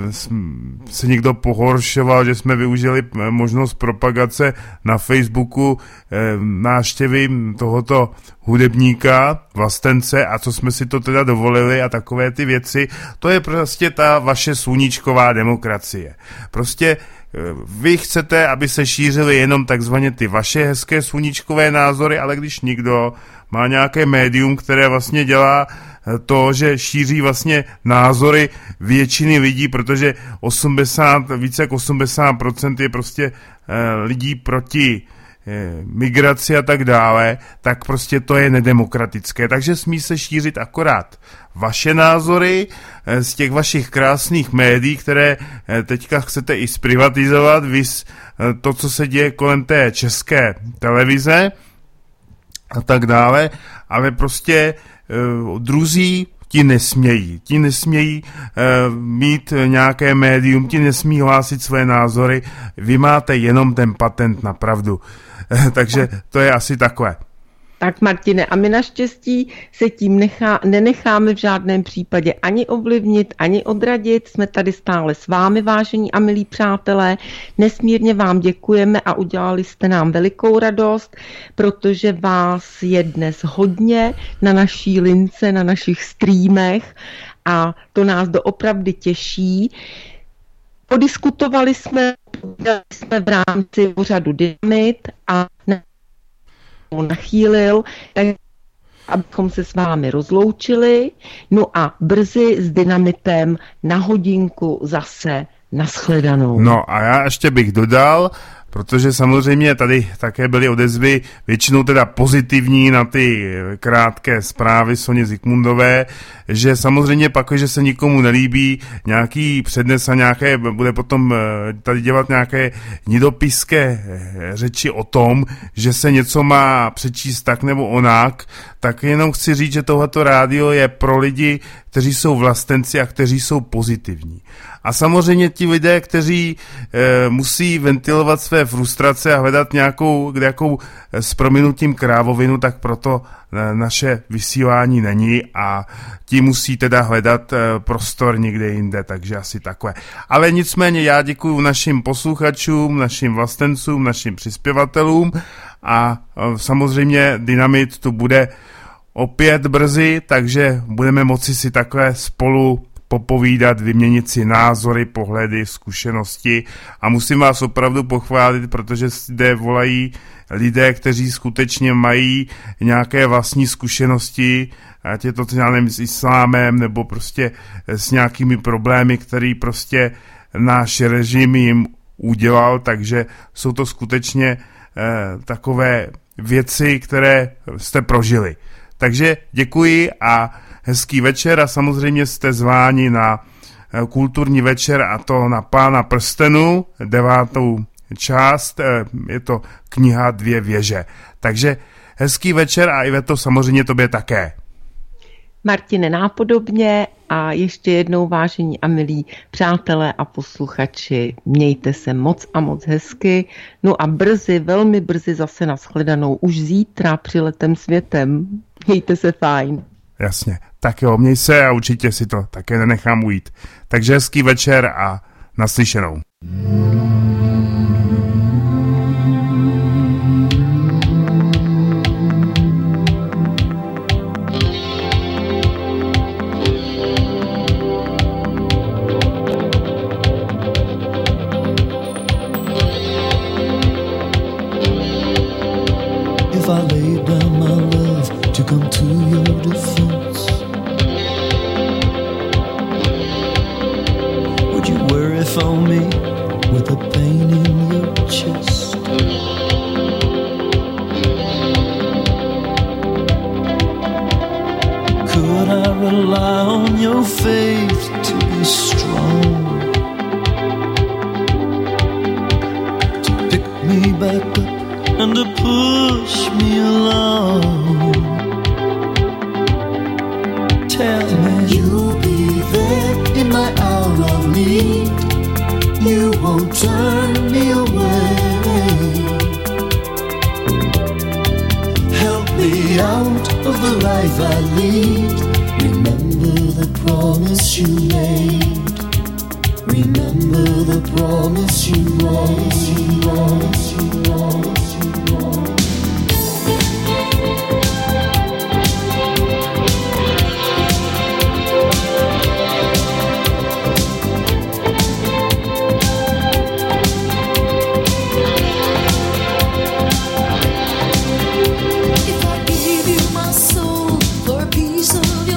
S1: se někdo pohoršoval, že jsme využili možnost propagace na Facebooku eh, návštěvy tohoto hudebníka Vlastence a co jsme si to teda dovolili a takové ty věci. To je prostě ta vaše sluníčková demokracie. Prostě vy chcete, aby se šířily jenom takzvaně ty vaše hezké sluníčkové názory, ale když někdo má nějaké médium, které vlastně dělá to, že šíří vlastně názory většiny lidí, protože osmdesát, více jak osmdesát procent je prostě lidí proti migraci a tak dále, tak prostě to je nedemokratické. Takže smí se šířit akorát vaše názory z těch vašich krásných médií, které teďka chcete i zprivatizovat, vys to, co se děje kolem té české televize a tak dále, ale prostě druzí ti nesmějí. Ti nesmějí uh, mít nějaké médium, ti nesmí hlásit své názory. Vy máte jenom ten patent na pravdu. Takže to je asi takové.
S6: Tak Martine, a my naštěstí se tím nechá, nenecháme v žádném případě ani ovlivnit, ani odradit. Jsme tady stále s vámi, vážení a milí přátelé. Nesmírně vám děkujeme a udělali jste nám velikou radost, protože vás je dnes hodně na naší lince, na našich streamech a to nás doopravdy těší. Podiskutovali jsme, jsme v rámci pořadu Dynamit a nachýlil, tak abychom se s vámi rozloučili. No a brzy s Dynamitem na hodinku zase nashledanou.
S1: No a já ještě bych dodal, protože samozřejmě tady také byly odezvy většinou teda pozitivní na ty krátké zprávy Soně Zikmundové, že samozřejmě pak, že se nikomu nelíbí nějaký přednes a nějaké, bude potom tady dělat nějaké nidopiské řeči o tom, že se něco má přečíst tak nebo onak, tak jenom chci říct, že tohleto rádio je pro lidi, kteří jsou vlastenci a kteří jsou pozitivní. A samozřejmě ti lidé, kteří e, musí ventilovat své frustrace a hledat nějakou, nějakou s prominutím krávovinu, tak proto e, naše vysílání není a ti musí teda hledat e, prostor někde jinde, takže asi takové. Ale nicméně já děkuju našim posluchačům, našim vlastencům, našim přispěvatelům a e, samozřejmě Dynamit tu bude opět brzy, takže budeme moci si takhle spolu popovídat, vyměnit si názory, pohledy, zkušenosti a musím vás opravdu pochválit, protože zde volají lidé, kteří skutečně mají nějaké vlastní zkušenosti, ať je to, já nevím, s islámem nebo prostě s nějakými problémy, který prostě náš režim jim udělal, takže jsou to skutečně eh, takové věci, které jste prožili. Takže děkuji a hezký večer a samozřejmě jste zváni na kulturní večer a to na Pána prstenů, devátou část, je to kniha Dvě věže. Takže hezký večer a Iveto samozřejmě tobě také.
S6: Martine, nápodobně a ještě jednou, vážení a milí přátelé a posluchači, mějte se moc a moc hezky, no a brzy, velmi brzy zase nashledanou, už zítra přiletem světem. Mějte se fajn.
S1: Jasně, tak jo, měj se a určitě si to také nenechám ujít. Takže hezký večer a naslyšenou.
S8: If I laid down my love to come to your defense, would you worry for me with a pain in your chest? Could I rely on your faith to be strong, to pick me back up and to push me along? Tell me you'll be there in my hour of need. You won't turn me away. Help me out of the life I lead. Remember the promise you made. Remember the promise you made. You promise you promise you promise.
S3: If I gave you my soul for a piece of your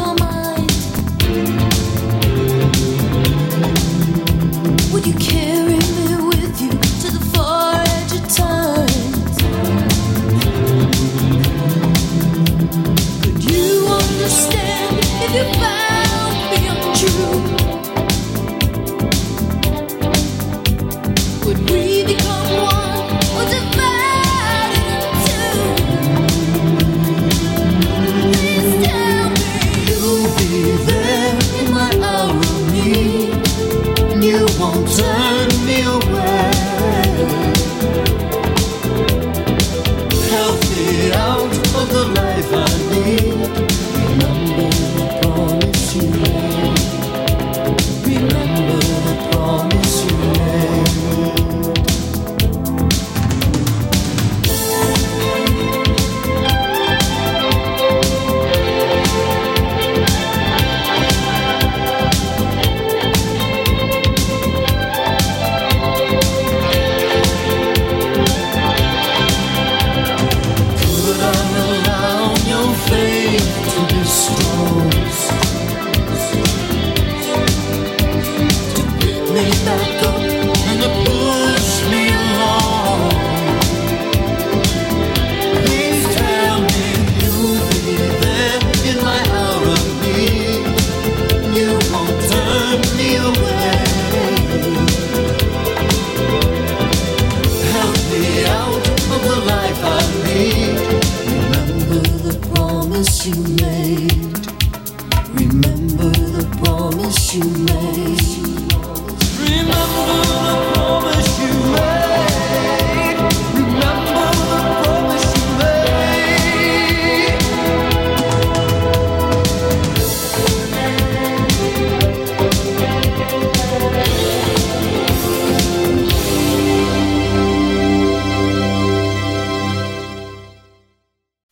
S8: you